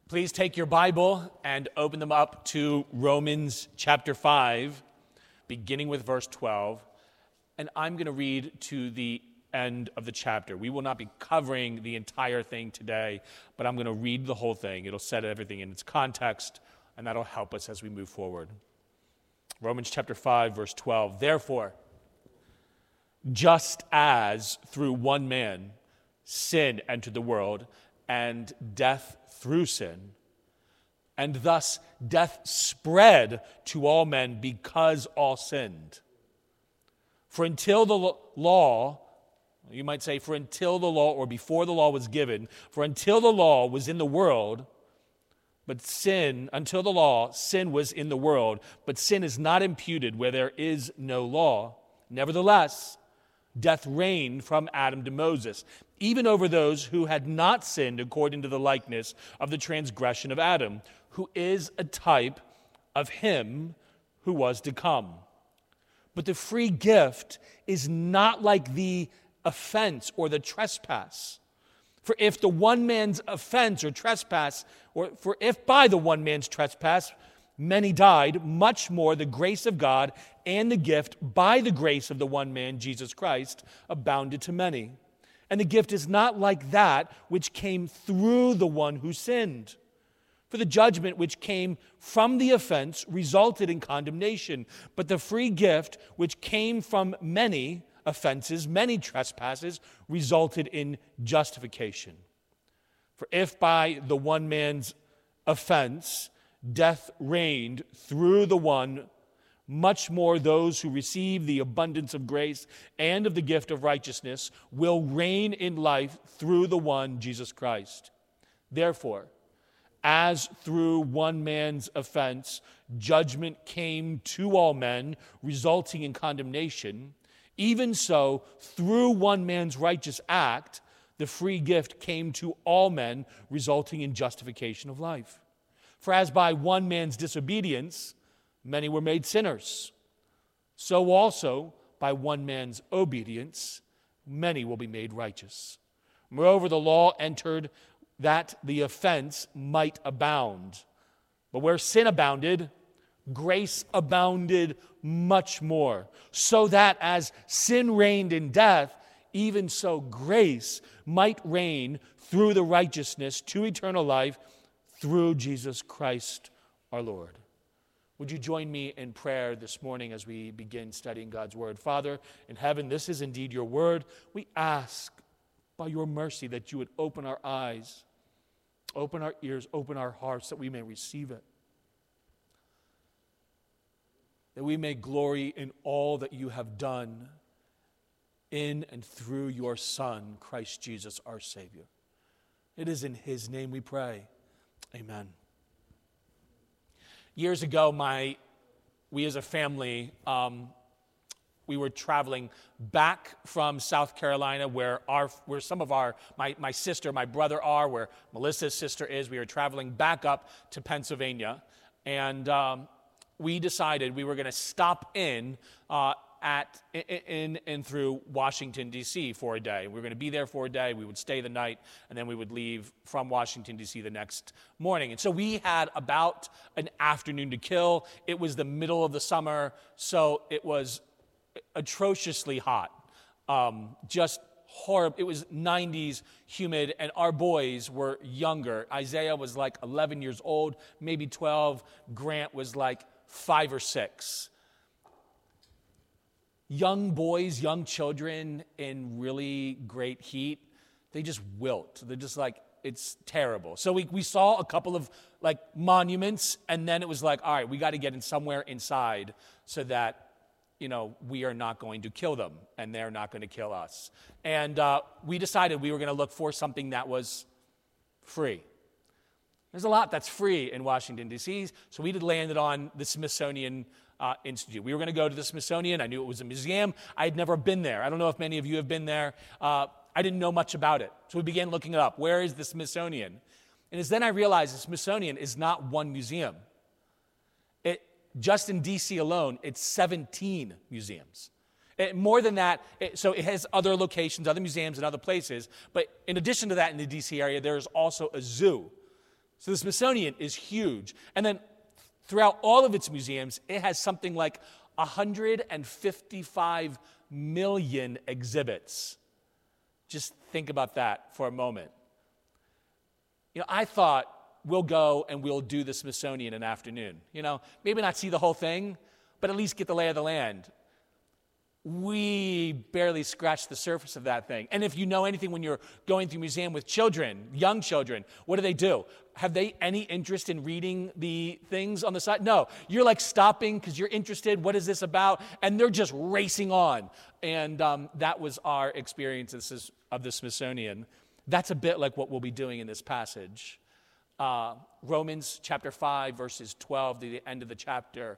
Please take your Bible and open them up to Romans chapter 5, beginning with verse 12. And I'm going to read to the end of the chapter. We will not be covering the entire thing today, but I'm going to read the whole thing. It'll set everything in its context, and that'll help us as we move forward. Romans chapter 5, verse 12. Therefore, just as through one man sin entered the world, and death through sin, and thus death spread to all men because all sinned. For until the law, you might say, for until the law, or before the law was given, for until the law was in the world, but sin, until the law, sin was in the world, but sin is not imputed where there is no law. Nevertheless, death reigned from Adam to Moses, even over those who had not sinned according to the likeness of the transgression of Adam, who is a type of him who was to come. But the free gift is not like the offense or the trespass. For if the one man's offense or trespass, for if by the one man's trespass many died, much more the grace of God and the gift by the grace of the one man, Jesus Christ, abounded to many. And the gift is not like that which came through the one who sinned. For the judgment which came from the offense resulted in condemnation, but the free gift which came from many offenses, many trespasses, resulted in justification. For if by the one man's offense death reigned through the one, much more those who receive the abundance of grace and of the gift of righteousness will reign in life through the one, Jesus Christ. Therefore, as through one man's offense judgment came to all men, resulting in condemnation, even so, through one man's righteous act, the free gift came to all men, resulting in justification of life. For as by one man's disobedience many were made sinners, so also by one man's obedience many will be made righteous. Moreover, the law entered that the offense might abound. But where sin abounded, grace abounded much more, so that as sin reigned in death, even so grace might reign through the righteousness to eternal life through Jesus Christ our Lord. Would you join me in prayer this morning as we begin studying God's word? Father in heaven, this is indeed your word. We ask by your mercy that you would open our eyes, open our ears, open our hearts, that we may receive it. That we may glory in all that you have done in and through your Son, Christ Jesus, our Savior. It is in his name we pray. Amen. Years ago, we as a family, we were traveling back from South Carolina, where some of my sister, my brother are, where Melissa's sister is. We were traveling back up to Pennsylvania, and we decided we were going to stop in through Washington, D.C. for a day. We were going to be there for a day. We would stay the night, and then we would leave from Washington, D.C. the next morning. And so we had about an afternoon to kill. It was the middle of the summer, so it was atrociously hot. Just horrible. It was 90s, humid, and our boys were younger. Isaiah was like 11 years old, maybe 12. Grant was like 5 or 6. Young boys, young children in really great heat, they just wilt. They're just like, it's terrible. So we saw a couple of like monuments, and then it was like, all right, we got to get in somewhere inside so that, we are not going to kill them, and they're not going to kill us. And we decided we were going to look for something that was free. There's a lot that's free in Washington, D.C., so we landed on the Smithsonian Institute. We were going to go to the Smithsonian. I knew it was a museum. I had never been there. I don't know if many of you have been there. I didn't know much about it. So we began looking it up. Where is the Smithsonian? And it's then I realized the Smithsonian is not one museum. Just in D.C. alone, it's 17 museums. More than that, so it has other locations, other museums, and other places. But in addition to that, in the D.C. area, there is also a zoo. So the Smithsonian is huge. And then throughout all of its museums, it has something like 155 million exhibits. Just think about that for a moment. I thought we'll go and we'll do the Smithsonian in an afternoon. Maybe not see the whole thing, but at least get the lay of the land. We barely scratched the surface of that thing. And if you know anything when you're going through a museum with children, young children, what do? Have they any interest in reading the things on the side? No. You're like stopping because you're interested. What is this about? And they're just racing on. And that was our experience of the Smithsonian. That's a bit like what we'll be doing in this passage. Romans chapter 5, verses 12 to the end of the chapter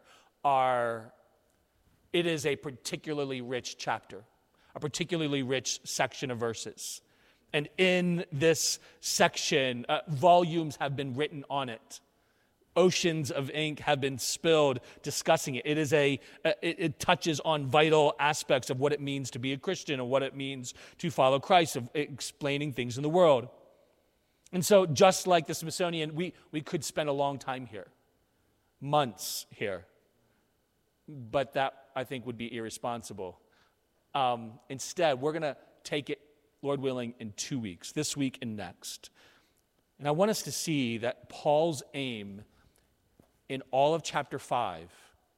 it is a particularly rich chapter, a particularly rich section of verses. And in this section, volumes have been written on it. Oceans of ink have been spilled discussing it. It touches on vital aspects of what it means to be a Christian and what it means to follow Christ, of explaining things in the world. And so just like the Smithsonian, we could spend a long time here, months here. But that, I think, would be irresponsible. Instead, we're going to take it, Lord willing, in 2 weeks, this week and next. And I want us to see that Paul's aim in all of chapter 5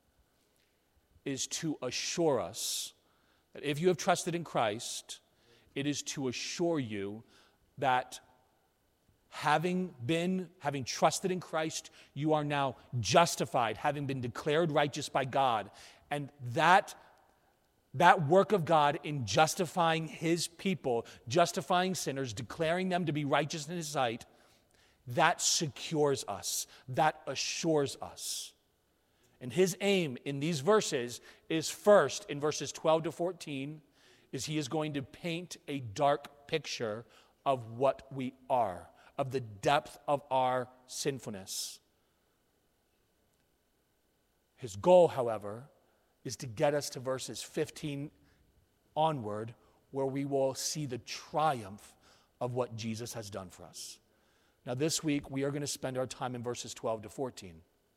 is to assure us that if you have trusted in Christ, it is to assure you that having trusted in Christ, you are now justified, having been declared righteous by God. And that work of God in justifying his people, justifying sinners, declaring them to be righteous in his sight, that secures us, that assures us. And his aim in these verses is first, in verses 12 to 14, is he is going to paint a dark picture of what we are, of the depth of our sinfulness. His goal, however, is to get us to verses 15 onward, where we will see the triumph of what Jesus has done for us. Now, this week, we are going to spend our time in verses 12 to 14.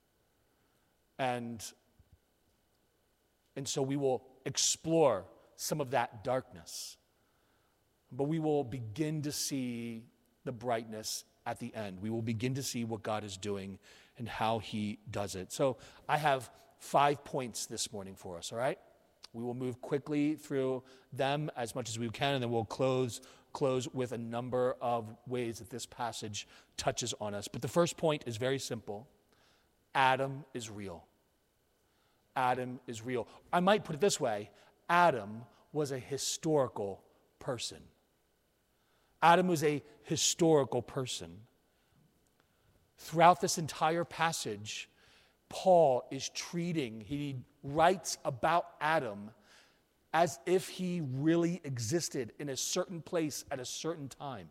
And so we will explore some of that darkness. But we will begin to see the brightness at the end. We will begin to see what God is doing and how he does it. So I have 5 points this morning for us, all right? We will move quickly through them as much as we can, and then we'll close with a number of ways that this passage touches on us. But the first point is very simple. Adam is real. Adam is real. I might put it this way. Adam was a historical person. Adam was a historical person. Throughout this entire passage, Paul he writes about Adam as if he really existed in a certain place at a certain time.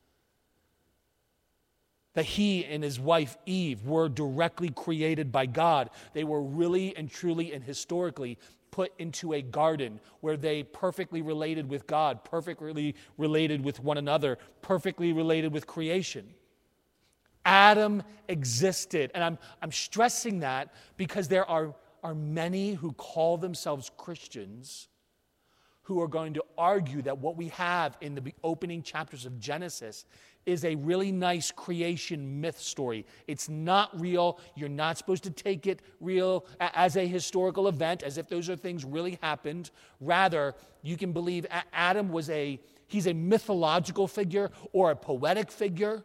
That he and his wife Eve were directly created by God. They were really and truly and historically put into a garden where they perfectly related with God, perfectly related with one another, perfectly related with creation. Adam existed. And I'm stressing that because there are many who call themselves Christians who are going to argue that what we have in the opening chapters of Genesis is a really nice creation myth story. It's not real. You're not supposed to take it real as a historical event, as if those are things really happened. Rather, you can believe Adam he's a mythological figure or a poetic figure.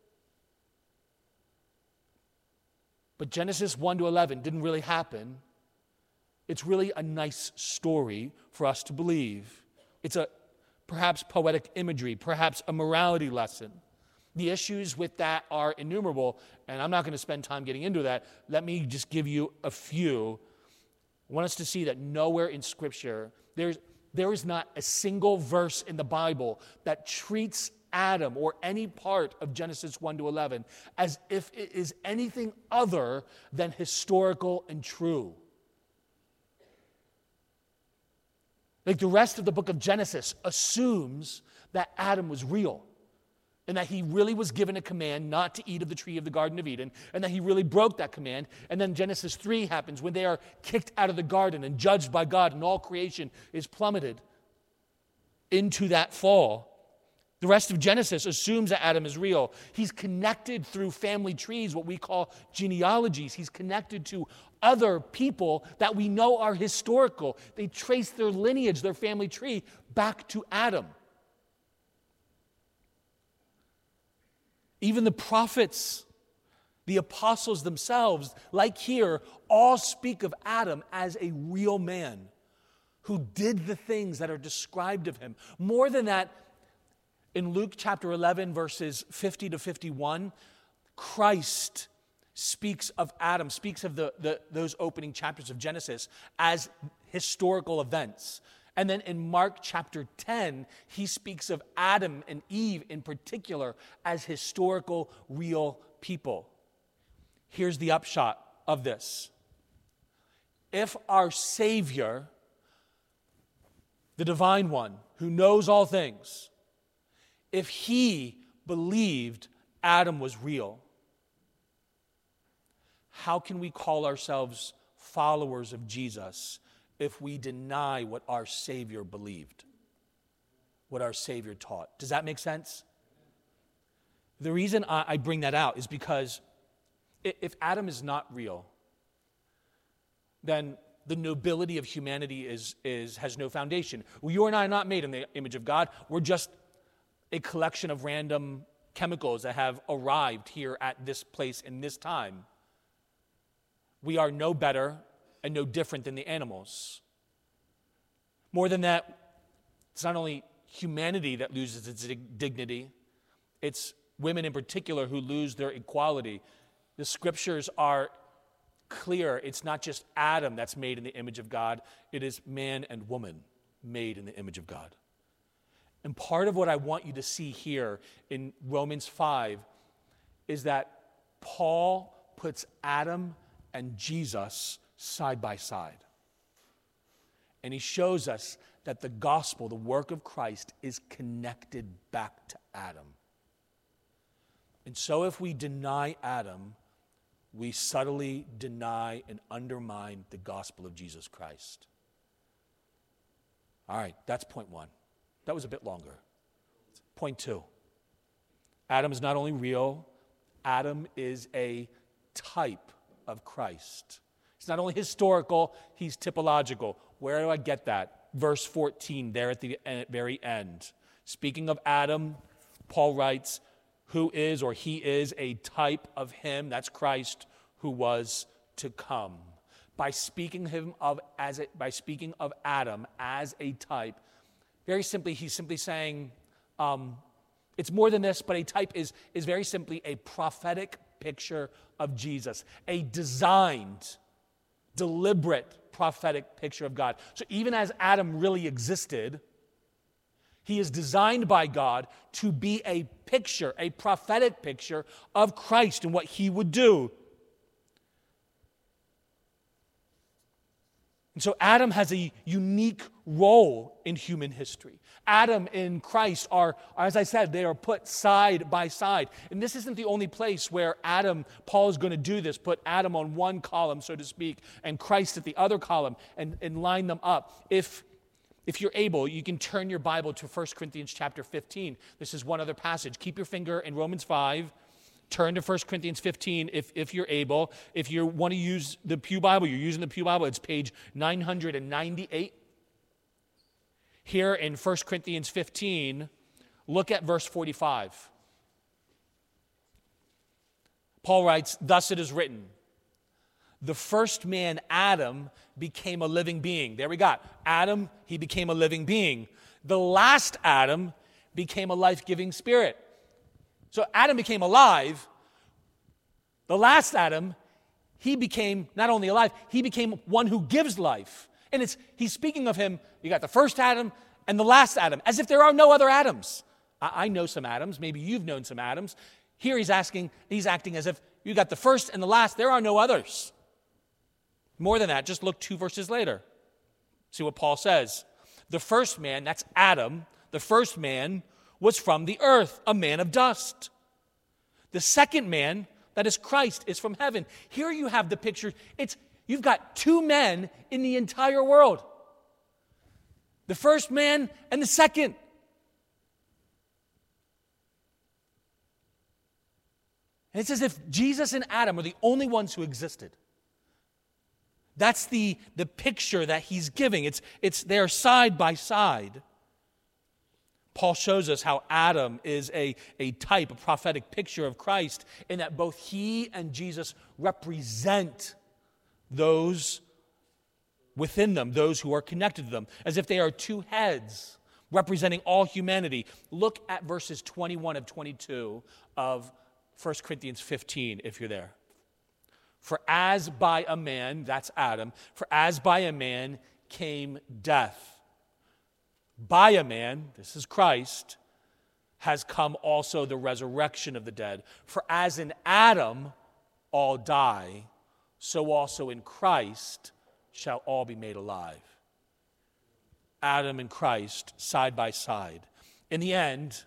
But Genesis 1 to 11 didn't really happen. It's really a nice story for us to believe. It's a perhaps poetic imagery, perhaps a morality lesson. The issues with that are innumerable, and I'm not going to spend time getting into that. Let me just give you a few. I want us to see that nowhere in Scripture, there is not a single verse in the Bible that treats Adam or any part of Genesis 1 to 11 as if it is anything other than historical and true. Like the rest of the book of Genesis assumes that Adam was real. and that he really was given a command not to eat of the tree of the Garden of Eden, and that he really broke that command. And then Genesis 3 happens when they are kicked out of the garden and judged by God, and all creation is plummeted into that fall. The rest of Genesis assumes that Adam is real. He's connected through family trees, what we call genealogies. He's connected to other people that we know are historical. They trace their lineage, their family tree, back to Adam. Even the prophets, the apostles themselves, like here, all speak of Adam as a real man who did the things that are described of him. More than that, in Luke chapter 11, verses 50 to 51, Christ speaks of Adam, speaks of those opening chapters of Genesis as historical events. And then in Mark chapter 10, he speaks of Adam and Eve in particular as historical, real people. Here's the upshot of this. If our Savior, the Divine One, who knows all things, if he believed Adam was real, how can we call ourselves followers of Jesus if we deny what our Savior believed, what our Savior taught? Does that make sense? The reason I bring that out is because if Adam is not real, then the nobility of humanity has no foundation. Well, you and I are not made in the image of God. We're just a collection of random chemicals that have arrived here at this place in this time. We are no better and no different than the animals. More than that, it's not only humanity that loses its dignity, it's women in particular who lose their equality. The scriptures are clear. It's not just Adam that's made in the image of God. It is man and woman made in the image of God. And part of what I want you to see here in Romans 5 is that Paul puts Adam and Jesus side by side. And he shows us that the gospel, the work of Christ, is connected back to Adam. And so if we deny Adam, we subtly deny and undermine the gospel of Jesus Christ. All right, that's point one. That was a bit longer. Point two. Adam is not only real, Adam is a type of Christ. He's not only historical, he's typological. Where do I get that? Verse 14, there at the very end. Speaking of Adam, Paul writes, who is or he is a type of him, that's Christ, who was to come. By speaking of Adam as a type, very simply, he's simply saying, it's more than this, but a type is very simply a prophetic picture of Jesus, a designed, deliberate prophetic picture of God. So even as Adam really existed, he is designed by God to be a picture, a prophetic picture of Christ and what he would do. And so Adam has a unique role in human history. Adam and Christ are, as I said, they are put side by side. And this isn't the only place where Paul is going to do this, put Adam on one column, so to speak, and Christ at the other column, and line them up. If you're able, you can turn your Bible to 1 Corinthians chapter 15. This is one other passage. Keep your finger in Romans 5. Turn to 1 Corinthians 15 if you're able. If you want to use the Pew Bible, you're using the Pew Bible, it's page 998. Here in 1 Corinthians 15, look at verse 45. Paul writes, thus it is written, the first man, Adam, became a living being. There we got Adam, he became a living being. The last Adam became a life-giving spirit. So Adam became alive. The last Adam, he became not only alive, he became one who gives life. And he's speaking of him, you got the first Adam and the last Adam, as if there are no other Adams. I know some Adams, maybe you've known some Adams. Here he's acting as if you got the first and the last, there are no others. More than that, just look 2 verses later. See what Paul says. The first man, that's Adam, the first man was from the earth, a man of dust. The second man, that is Christ, is from heaven. Here you have the picture. You've got two men in the entire world. The first man and the second. And it's as if Jesus and Adam are the only ones who existed. That's the picture that he's giving. It's there side by side. Paul shows us how Adam is a type, a prophetic picture of Christ, in that both he and Jesus represent those within them, those who are connected to them, as if they are two heads representing all humanity. Look at verses 21 of 22 of 1 Corinthians 15, if you're there. For as by a man, that's Adam, for as by a man came death, by a man, this is Christ, has come also the resurrection of the dead. For as in Adam all die, so also in Christ shall all be made alive. Adam and Christ, side by side. In the end,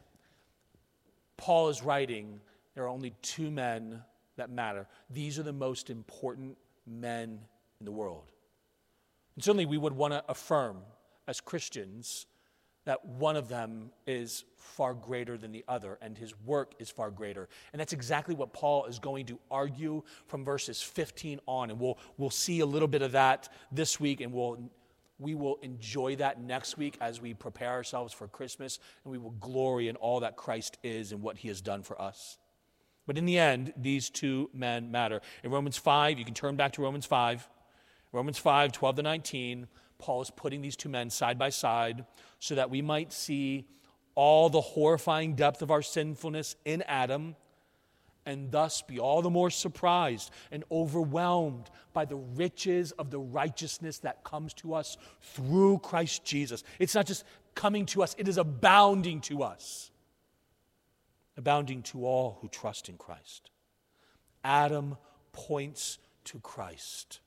Paul is writing, there are only two men that matter. These are the most important men in the world. And certainly we would want to affirm as Christians that one of them is far greater than the other, and his work is far greater. And that's exactly what Paul is going to argue from verses 15 on. And we'll see a little bit of that this week, and we will enjoy that next week as we prepare ourselves for Christmas, and we will glory in all that Christ is and what he has done for us. But in the end, these two men matter. In Romans 5, you can turn back to Romans 5. Romans 5, 12 to 19, Paul is putting these two men side by side so that we might see all the horrifying depth of our sinfulness in Adam, and thus be all the more surprised and overwhelmed by the riches of the righteousness that comes to us through Christ Jesus. It's not just coming to us, it is abounding to us. Abounding to all who trust in Christ. Adam points to Christ.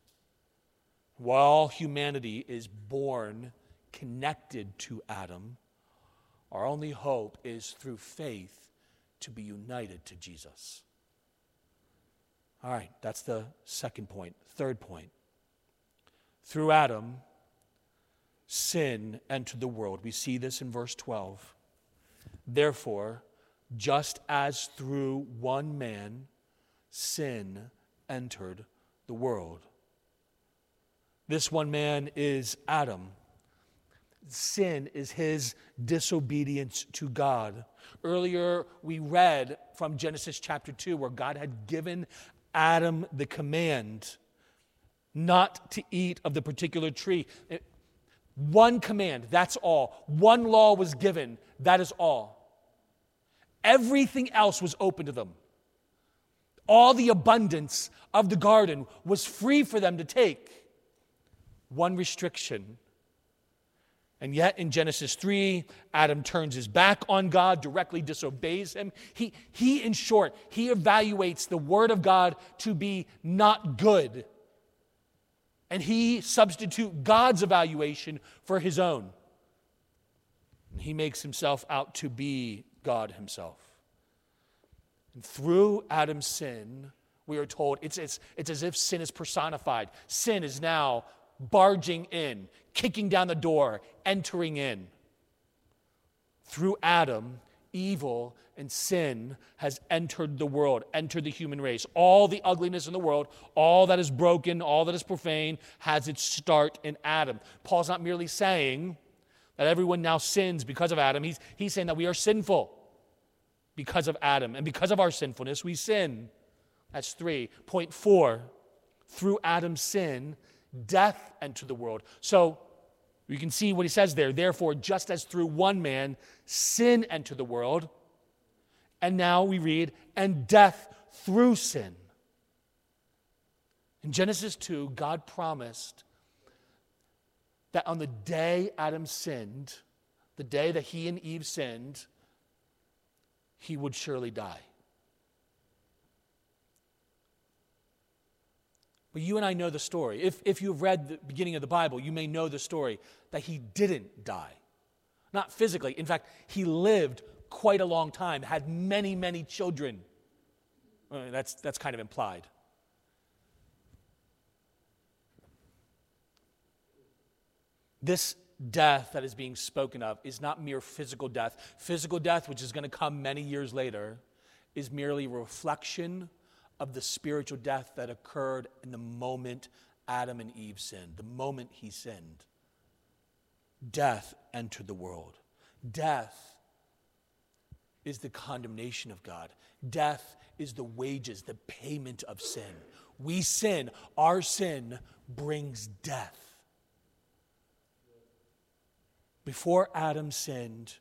While humanity is born connected to Adam, our only hope is through faith to be united to Jesus. All right, that's the second point. Third point. Through Adam, sin entered the world. We see this in verse 12. Therefore, just as through one man sin entered the world. This one man is Adam. Sin is his disobedience to God. Earlier, we read from Genesis chapter 2 where God had given Adam the command not to eat of the particular tree. One command, that's all. One law was given, that is all. Everything else was open to them. All the abundance of the garden was free for them to take. One restriction. And yet in Genesis 3, Adam turns his back on God, directly disobeys him. He, in short, he evaluates the word of God to be not good. And he substitutes God's evaluation for his own. And he makes himself out to be God himself. And through Adam's sin, we are told it's as if sin is personified. Sin is now barging in, kicking down the door, entering in. Through Adam, evil and sin has entered the world, entered the human race. All the ugliness in the world, all that is broken, all that is profane, has its start in Adam. Paul's not merely saying that everyone now sins because of Adam. He's saying that we are sinful because of Adam. And because of our sinfulness, we sin. That's 3. Point 4, through Adam's sin, death entered the world. So you can see what he says there. Therefore, just as through one man sin entered the world, and now we read, and death through sin. In Genesis 2, God promised that on the day Adam sinned, the day that he and Eve sinned, he would surely die. But you and I know the story. If you've read the beginning of the Bible, you may know the story that he didn't die. Not physically. In fact, he lived quite a long time, had many, many children. That's kind of implied. This death that is being spoken of is not mere physical death. Physical death, which is going to come many years later, is merely a reflection of the spiritual death that occurred in the moment Adam and Eve sinned, the moment he sinned. Death entered the world. Death is the condemnation of God. Death is the wages, the payment of sin. We sin. Our sin brings death. Before Adam sinned,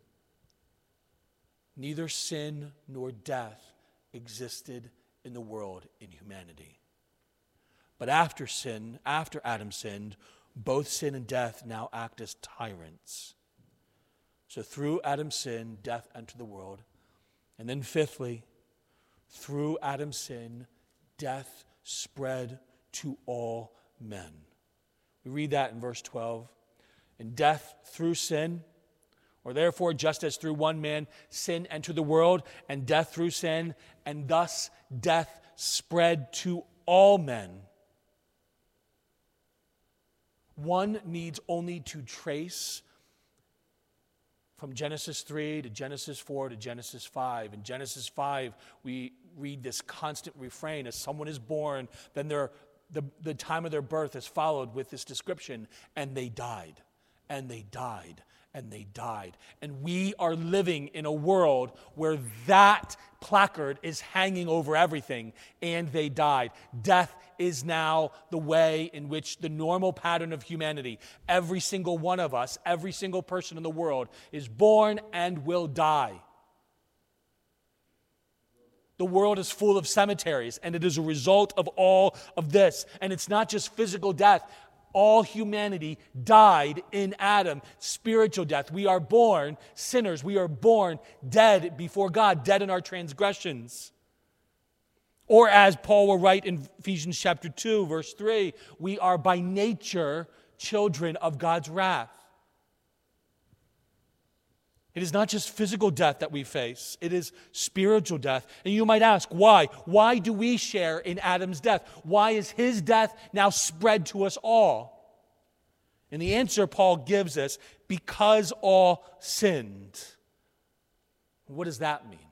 neither sin nor death existed in the world in humanity. But after sin, after Adam sinned, both sin and death now act as tyrants. So through Adam's sin, death entered the world. And then fifthly, through Adam's sin, death spread to all men. We read that in verse 12. And death through sin, or therefore, just as through one man sin entered the world, and death through sin, and thus death spread to all men. One needs only to trace from Genesis 3 to Genesis 4 to Genesis 5. In Genesis 5, we read this constant refrain: as someone is born, then the time of their birth is followed with this description, and they died. And they died, and they died. And we are living in a world where that placard is hanging over everything, and they died. Death is now the way in which the normal pattern of humanity, every single one of us, every single person in the world is born and will die. The world is full of cemeteries, and it is a result of all of this. And it's not just physical death. All humanity died in Adam. Spiritual death. We are born sinners. We are born dead before God, dead in our transgressions. Or as Paul will write in Ephesians chapter 2, verse 3, we are by nature children of God's wrath. It is not just physical death that we face. It is spiritual death. And you might ask, why? Why do we share in Adam's death? Why is his death now spread to us all? And the answer Paul gives us, because all sinned. What does that mean?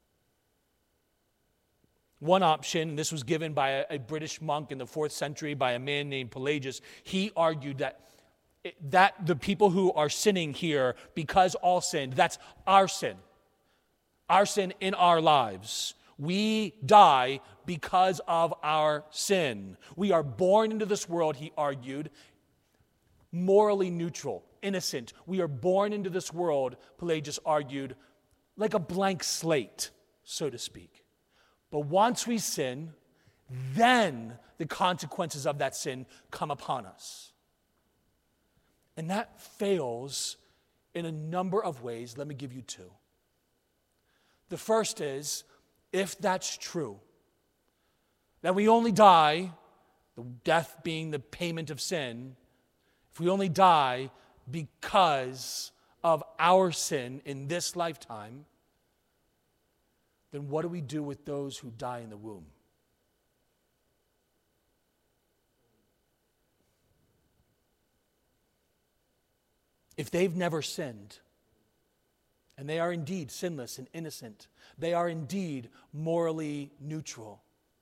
One option, and this was given by a British monk in the 4th century by a man named Pelagius, he argued that the people who are sinning here, because all sinned, that's our sin in our lives. We die because of our sin. We are born into this world, he argued, morally neutral, innocent. We are born into this world, Pelagius argued, like a blank slate, so to speak. But once we sin, then the consequences of that sin come upon us. And that fails in a number of ways. Let me give you two. The first is, if that's true, that we only die, the death being the payment of sin, if we only die because of our sin in this lifetime, then what do we do with those who die in the womb? If they've never sinned, and they are indeed sinless and innocent, they are indeed morally neutral.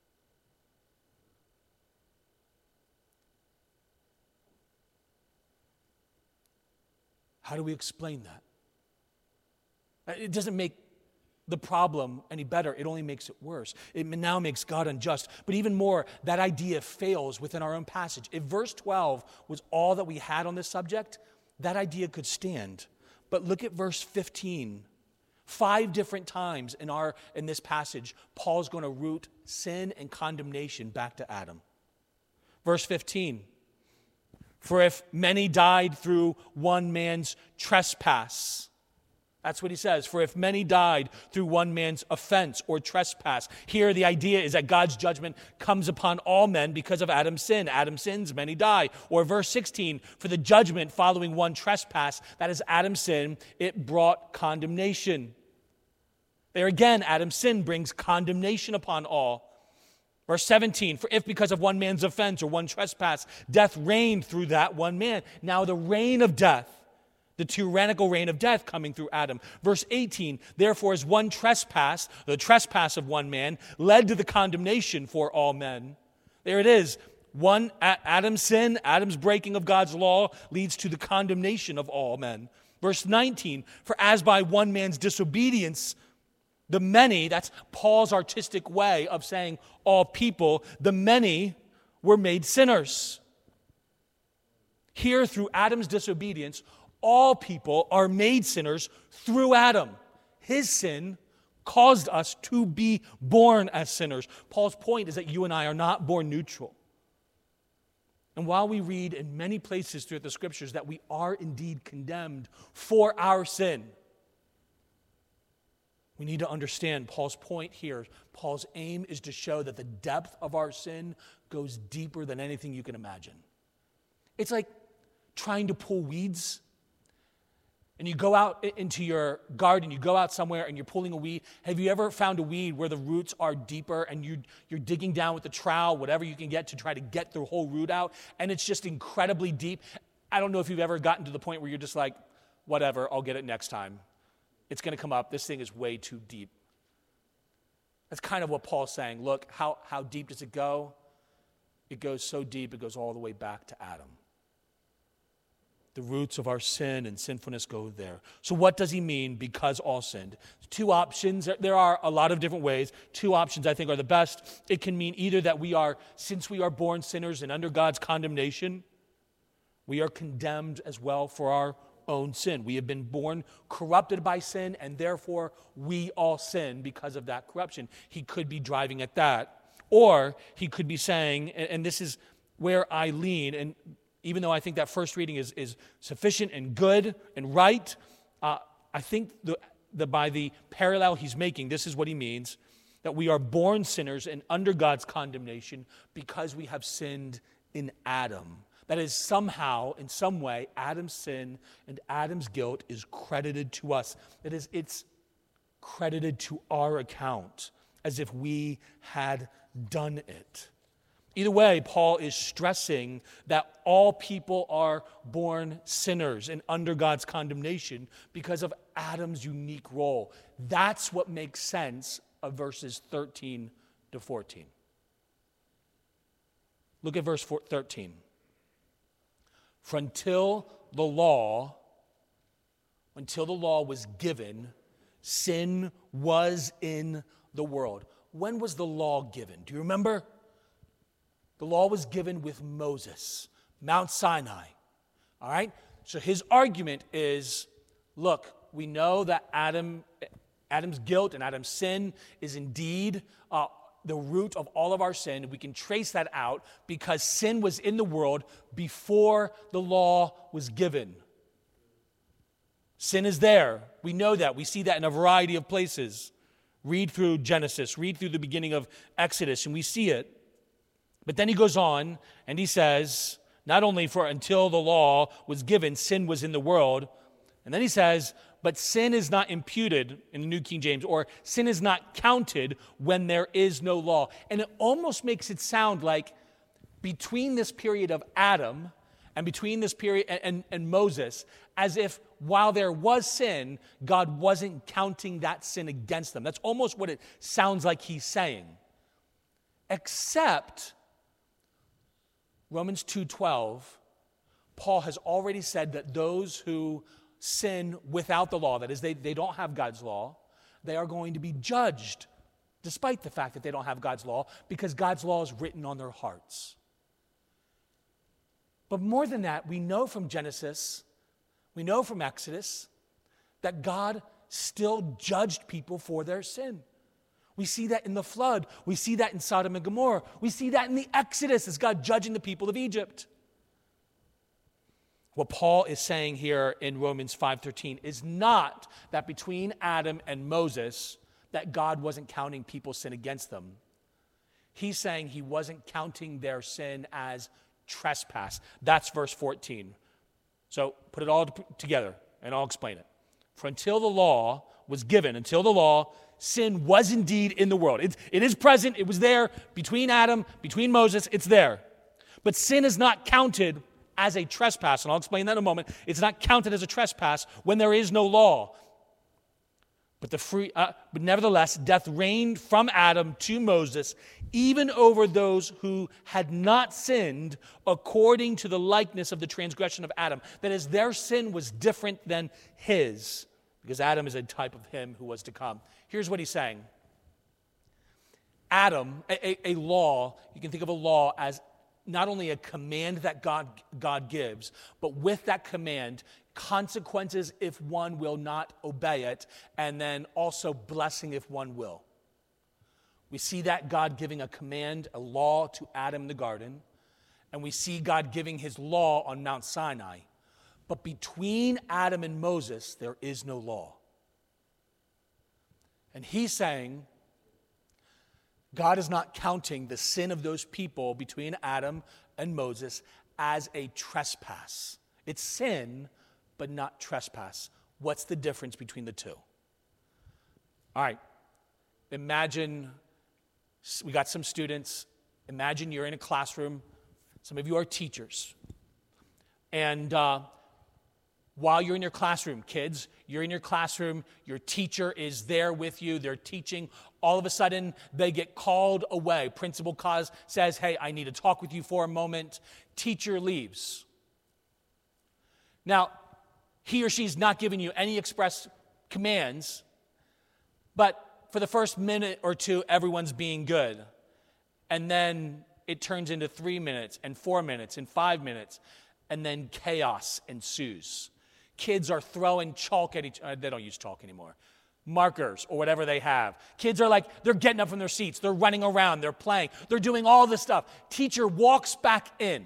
How do we explain that? It doesn't make the problem any better. It only makes it worse. It now makes God unjust. But even more, that idea fails within our own passage. If verse 12 was all that we had on this subject, that idea could stand. But look at verse 15. 5 different times in this passage, Paul's going to root sin and condemnation back to Adam. Verse 15. For if many died through one man's trespass. That's what he says. For if many died through one man's offense or trespass. Here the idea is that God's judgment comes upon all men because of Adam's sin. Adam sins, many die. Or verse 16, for the judgment following one trespass, that is Adam's sin, it brought condemnation. There again, Adam's sin brings condemnation upon all. Verse 17, for if because of one man's offense or one trespass, death reigned through that one man. Now the reign of death, the tyrannical reign of death coming through Adam. Verse 18, therefore as one trespass, the trespass of one man, led to the condemnation for all men. There it is. Adam's sin, Adam's breaking of God's law leads to the condemnation of all men. Verse 19, for as by one man's disobedience, the many, that's Paul's artistic way of saying all people, the many were made sinners. Here, through Adam's disobedience, all people are made sinners through Adam. His sin caused us to be born as sinners. Paul's point is that you and I are not born neutral. And while we read in many places throughout the Scriptures that we are indeed condemned for our sin, we need to understand Paul's point here. Paul's aim is to show that the depth of our sin goes deeper than anything you can imagine. It's like trying to pull weeds. And you go out into your garden, you go out somewhere and you're pulling a weed. Have you ever found a weed where the roots are deeper and you're digging down with the trowel, whatever you can get to try to get the whole root out, and it's just incredibly deep? I don't know if you've ever gotten to the point where you're just like, whatever, I'll get it next time. It's going to come up. This thing is way too deep. That's kind of what Paul's saying. Look, how deep does it go? It goes so deep, it goes all the way back to Adam. The roots of our sin and sinfulness go there. So what does he mean, because all sinned? Two options. There are a lot of different ways. Two options I think are the best. It can mean either that since we are born sinners and under God's condemnation, we are condemned as well for our own sin. We have been born corrupted by sin, and therefore we all sin because of that corruption. He could be driving at that. Or he could be saying, and this is where I lean, and even though I think that first reading is sufficient and good and right, I think by the parallel he's making, this is what he means, that we are born sinners and under God's condemnation because we have sinned in Adam. That is, somehow, in some way, Adam's sin and Adam's guilt is credited to us. That is, it's credited to our account as if we had done it. Either way, Paul is stressing that all people are born sinners and under God's condemnation because of Adam's unique role. That's what makes sense of verses 13 to 14. Look at verse 13. For until the law was given, sin was in the world. When was the law given? Do you remember? The law was given with Moses, Mount Sinai. All right? So his argument is, look, we know that Adam's guilt and Adam's sin is indeed the root of all of our sin. We can trace that out because sin was in the world before the law was given. Sin is there. We know that. We see that in a variety of places. Read through Genesis, read through the beginning of Exodus, and we see it. But then he goes on and he says, not only for until the law was given, sin was in the world. And then he says, but sin is not imputed in the New King James, or sin is not counted when there is no law. And it almost makes it sound like between this period of Adam and between this period and Moses, as if while there was sin, God wasn't counting that sin against them. That's almost what it sounds like he's saying. Except Romans 2:12, Paul has already said that those who sin without the law, that is, they don't have God's law, they are going to be judged, despite the fact that they don't have God's law, because God's law is written on their hearts. But more than that, we know from Genesis, we know from Exodus, that God still judged people for their sin. We see that in the flood. We see that in Sodom and Gomorrah. We see that in the Exodus as God judging the people of Egypt. What Paul is saying here in Romans 5:13 is not that between Adam and Moses that God wasn't counting people's sin against them. He's saying he wasn't counting their sin as trespass. That's verse 14. So put it all together and I'll explain it. For until the law was given, until the law, sin was indeed in the world. It is present. It was there between Adam, between Moses. It's there. But sin is not counted as a trespass, and I'll explain that in a moment. It's not counted as a trespass when there is no law. But nevertheless, death reigned from Adam to Moses, even over those who had not sinned according to the likeness of the transgression of Adam. That is, their sin was different than his, because Adam is a type of him who was to come. Here's what he's saying. Adam, a law, you can think of a law as not only a command that God gives, but with that command, consequences if one will not obey it, and then also blessing if one will. We see that God giving a command, a law to Adam in the garden, and we see God giving his law on Mount Sinai. But between Adam and Moses, there is no law. And he's saying, God is not counting the sin of those people between Adam and Moses as a trespass. It's sin, but not trespass. What's the difference between the two? All right. Imagine, we got some students. Imagine you're in a classroom. Some of you are teachers. And while you're in your classroom, kids, you're in your classroom, your teacher is there with you, they're teaching. All of a sudden, they get called away. Principal says, hey, I need to talk with you for a moment. Teacher leaves. Now, he or she's not giving you any express commands, but for the first minute or two, everyone's being good. And then it turns into 3 minutes and 4 minutes and 5 minutes, and then chaos ensues. Kids are throwing chalk at each other. They don't use chalk anymore. Markers or whatever they have. Kids are they're getting up from their seats. They're running around. They're playing. They're doing all this stuff. Teacher walks back in.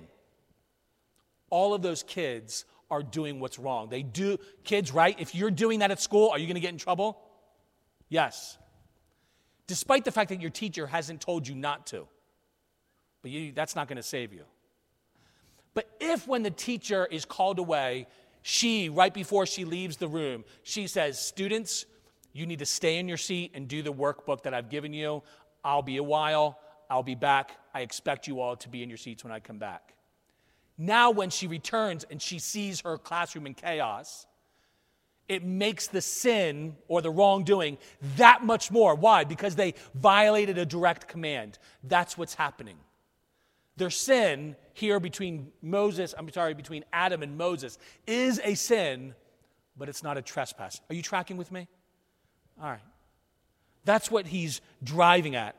All of those kids are doing what's wrong. Kids, right? If you're doing that at school, are you going to get in trouble? Yes. Despite the fact that your teacher hasn't told you not to. But that's not going to save you. But if when the teacher is called away, right before she leaves the room, she says, students, you need to stay in your seat and do the workbook that I've given you. I'll be a while. I'll be back. I expect you all to be in your seats when I come back. Now when she returns and she sees her classroom in chaos, it makes the sin or the wrongdoing that much more. Why? Because they violated a direct command. That's what's happening. Their sin here between Adam and Moses is a sin, but it's not a trespass. Are you tracking with me? All right. That's what he's driving at.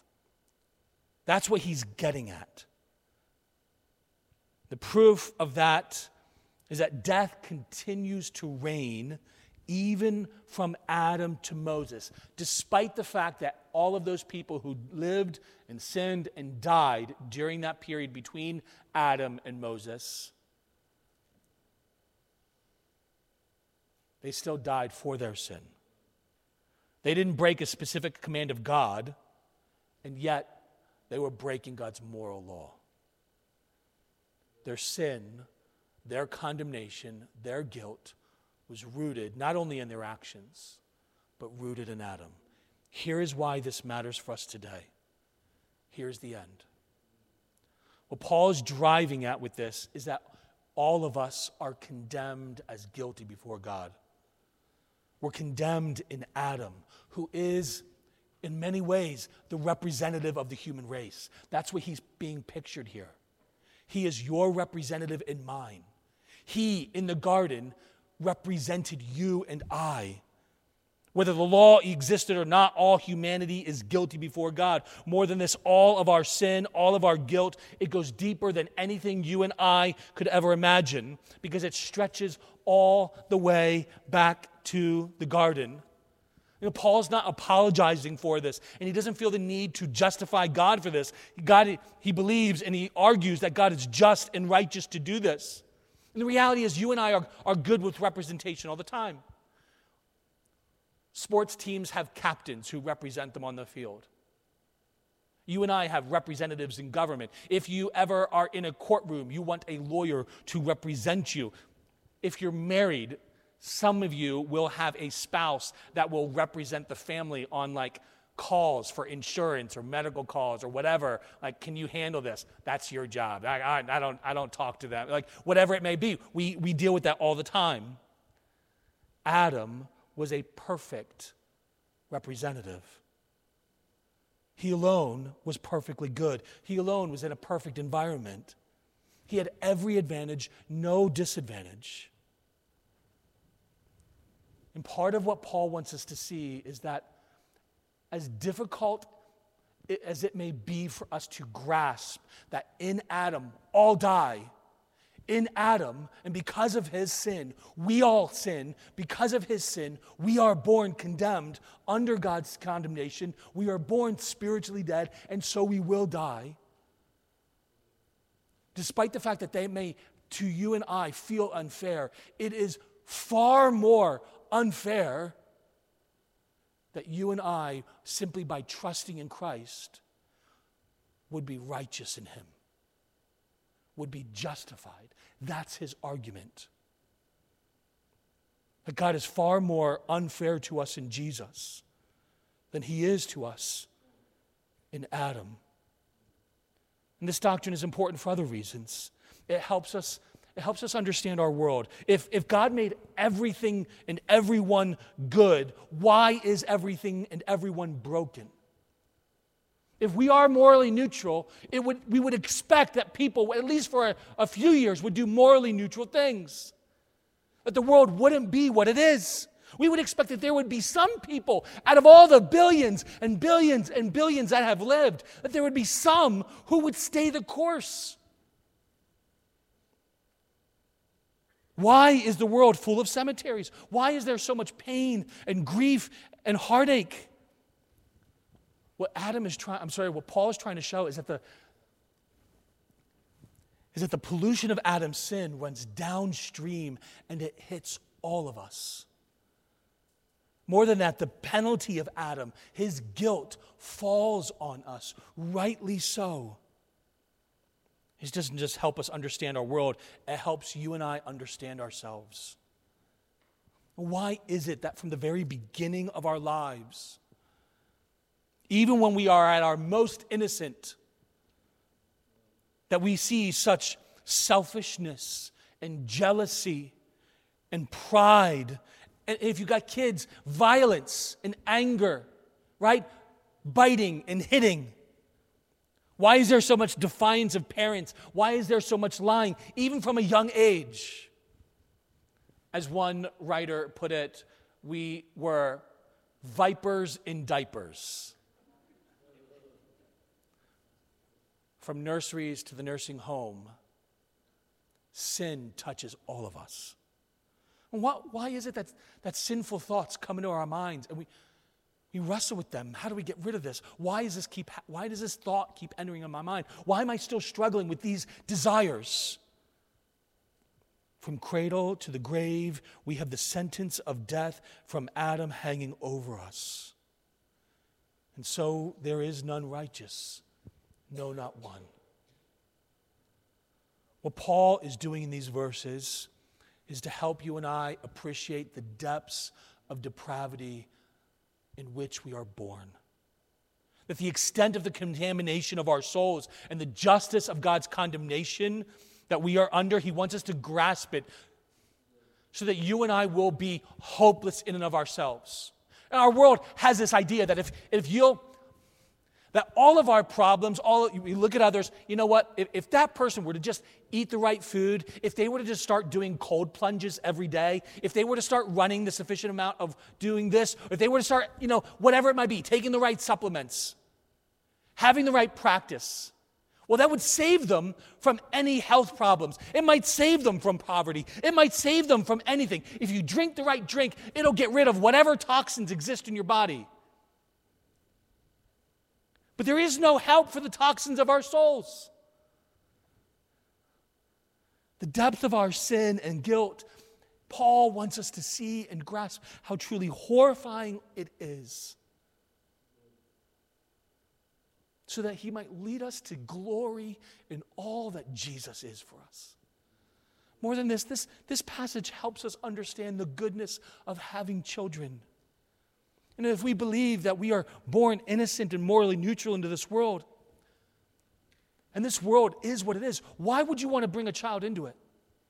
That's what he's getting at. The proof of that is that death continues to reign even from Adam to Moses, despite the fact that all of those people who lived and sinned and died during that period between Adam and Moses, they still died for their sin. They didn't break a specific command of God, and yet they were breaking God's moral law. Their sin, their condemnation, their guilt was rooted not only in their actions, but rooted in Adam. Here is why this matters for us today. Here's the end. What Paul is driving at with this is that all of us are condemned as guilty before God. We're condemned in Adam, who is, in many ways, the representative of the human race. That's what he's being pictured here. He is your representative and mine. He, in the garden, represented you and I. Whether the law existed or not, all humanity is guilty before God. More than this, all of our sin, all of our guilt, it goes deeper than anything you and I could ever imagine, because it stretches all the way back to the garden. Paul's not apologizing for this, and he doesn't feel the need to justify God for this. He believes and he argues that God is just and righteous to do this. And the reality is you and I are good with representation all the time. Sports teams have captains who represent them on the field. You and I have representatives in government. If you ever are in a courtroom, you want a lawyer to represent you. If you're married, Some of you will have a spouse that will represent the family on like calls for insurance or medical calls or whatever. Like, can you handle this? That's your job. I don't talk to them. Like, whatever it may be, we deal with that all the time. Adam was a perfect representative. He alone was perfectly good. He alone was in a perfect environment. He had every advantage, no disadvantage. And part of what Paul wants us to see is that as difficult as it may be for us to grasp that in Adam all die, in Adam, and because of his sin, we all sin. Because of his sin, we are born condemned under God's condemnation. We are born spiritually dead, and so we will die. Despite the fact that they may, to you and I, feel unfair, it is far more unfair that you and I, simply by trusting in Christ, would be righteous in him, would be justified. That's his argument. That God is far more unfair to us in Jesus than he is to us in Adam. And this doctrine is important for other reasons. It helps us understand our world. If God made everything and everyone good, why is everything and everyone broken? If we are morally neutral, we would expect that people, at least for a few years, would do morally neutral things. That the world wouldn't be what it is. We would expect that there would be some people, out of all the billions and billions and billions that have lived, that there would be some who would stay the course. Why is the world full of cemeteries? Why is there so much pain and grief and heartache? What Paul is trying to show is that the pollution of Adam's sin runs downstream and it hits all of us. More than that, the penalty of Adam, his guilt, falls on us, rightly so. It doesn't just help us understand our world, it helps you and I understand ourselves. Why is it that from the very beginning of our lives, even when we are at our most innocent, that we see such selfishness and jealousy and pride, and if you've got kids, violence and anger, right? Biting and hitting. Why is there so much defiance of parents? Why is there so much lying, even from a young age? As one writer put it, we were vipers in diapers. From nurseries to the nursing home, sin touches all of us. Why is it that sinful thoughts come into our minds and we wrestle with them? How do we get rid of this? Why does this thought keep entering in my mind? Why am I still struggling with these desires? From cradle to the grave, we have the sentence of death from Adam hanging over us. And so there is none righteous, no, not one. What Paul is doing in these verses is to help you and I appreciate the depths of depravity in which we are born. That the extent of the contamination of our souls and the justice of God's condemnation that we are under, he wants us to grasp it so that you and I will be hopeless in and of ourselves. And our world has this idea that that all of our problems, we look at others, you know what, if that person were to just eat the right food, if they were to just start doing cold plunges every day, if they were to start running the sufficient amount of doing this, or if they were to start, whatever it might be, taking the right supplements, having the right practice, well, that would save them from any health problems. It might save them from poverty. It might save them from anything. If you drink the right drink, it'll get rid of whatever toxins exist in your body. But there is no help for the toxins of our souls. The depth of our sin and guilt, Paul wants us to see and grasp how truly horrifying it is, so that he might lead us to glory in all that Jesus is for us. More than this passage helps us understand the goodness of having children. And if we believe that we are born innocent and morally neutral into this world, and this world is what it is, why would you want to bring a child into it?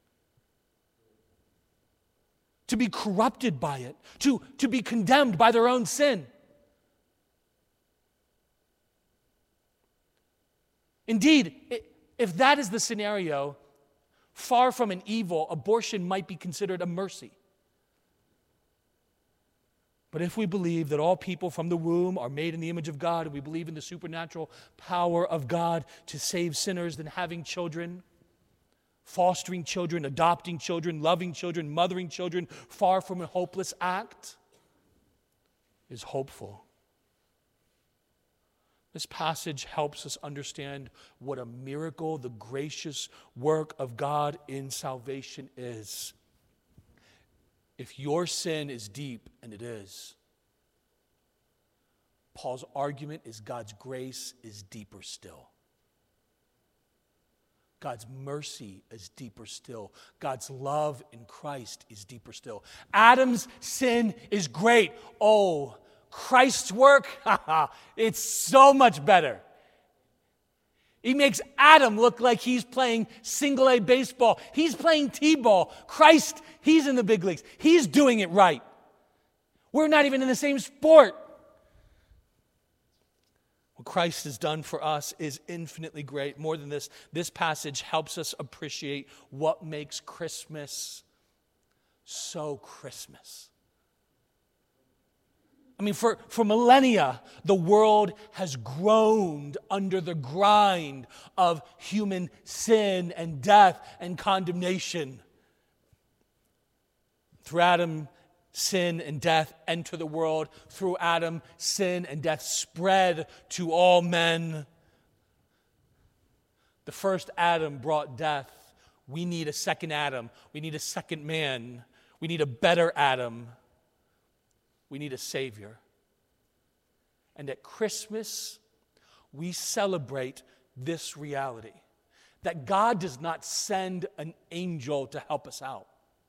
To be corrupted by it, to be condemned by their own sin. Indeed, if that is the scenario, far from an evil, abortion might be considered a mercy. But if we believe that all people from the womb are made in the image of God, and we believe in the supernatural power of God to save sinners, then having children, fostering children, adopting children, loving children, mothering children, far from a hopeless act, is hopeful. This passage helps us understand what a miracle the gracious work of God in salvation is. If your sin is deep, and it is, Paul's argument is God's grace is deeper still. God's mercy is deeper still. God's love in Christ is deeper still. Adam's sin is great. Oh, Christ's work, it's so much better. He makes Adam look like he's playing single-A baseball. He's playing T-ball. Christ, he's in the big leagues. He's doing it right. We're not even in the same sport. What Christ has done for us is infinitely great. More than this, this passage helps us appreciate what makes Christmas so Christmas. I mean, for millennia, the world has groaned under the grind of human sin and death and condemnation. Through Adam, sin and death enter the world. Through Adam, sin and death spread to all men. The first Adam brought death. We need a second Adam. We need a second man. We need a better Adam. We need a Savior. And at Christmas, we celebrate this reality, that God does not send an angel to help us out.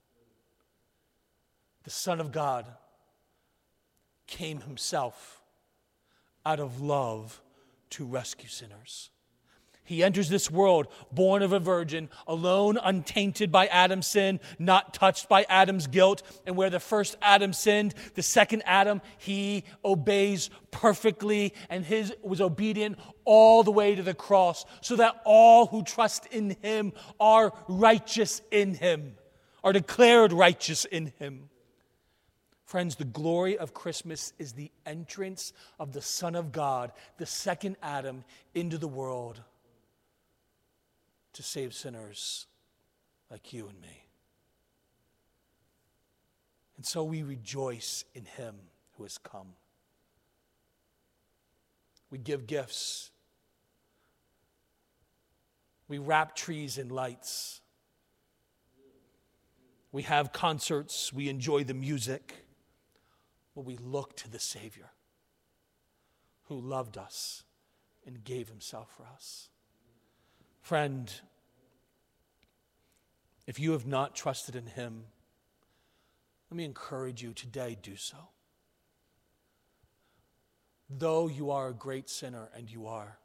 The Son of God came himself out of love to rescue sinners. He enters this world born of a virgin, alone, untainted by Adam's sin, not touched by Adam's guilt. And where the first Adam sinned, the second Adam, he obeys perfectly, and his was obedient all the way to the cross, so that all who trust in him are righteous in him, are declared righteous in him. Friends, the glory of Christmas is the entrance of the Son of God, the second Adam, into the world to save sinners like you and me. And so we rejoice in him who has come. We give gifts. We wrap trees in lights. We have concerts. We enjoy the music. But we look to the Savior who loved us and gave himself for us. Friend, if you have not trusted in him, let me encourage you today, do so. Though you are a great sinner, and you are,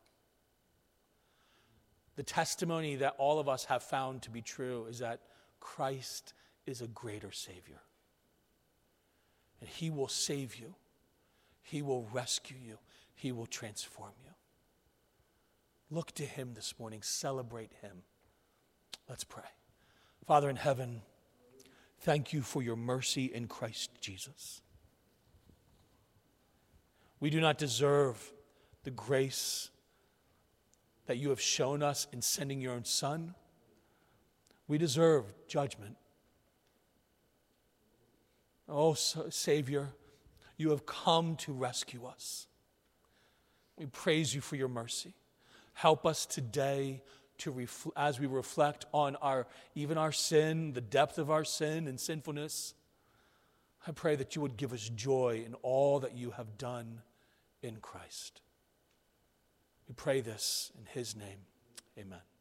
the testimony that all of us have found to be true is that Christ is a greater Savior. And he will save you. He will rescue you. He will transform you. Look to him this morning. Celebrate him. Let's pray. Father in heaven, thank you for your mercy in Christ Jesus. We do not deserve the grace that you have shown us in sending your own Son. We deserve judgment. Oh, Savior, you have come to rescue us. We praise you for your mercy. Help us today to as we reflect on even our sin, the depth of our sin and sinfulness. I pray that you would give us joy in all that you have done in Christ. We pray this in his name. Amen.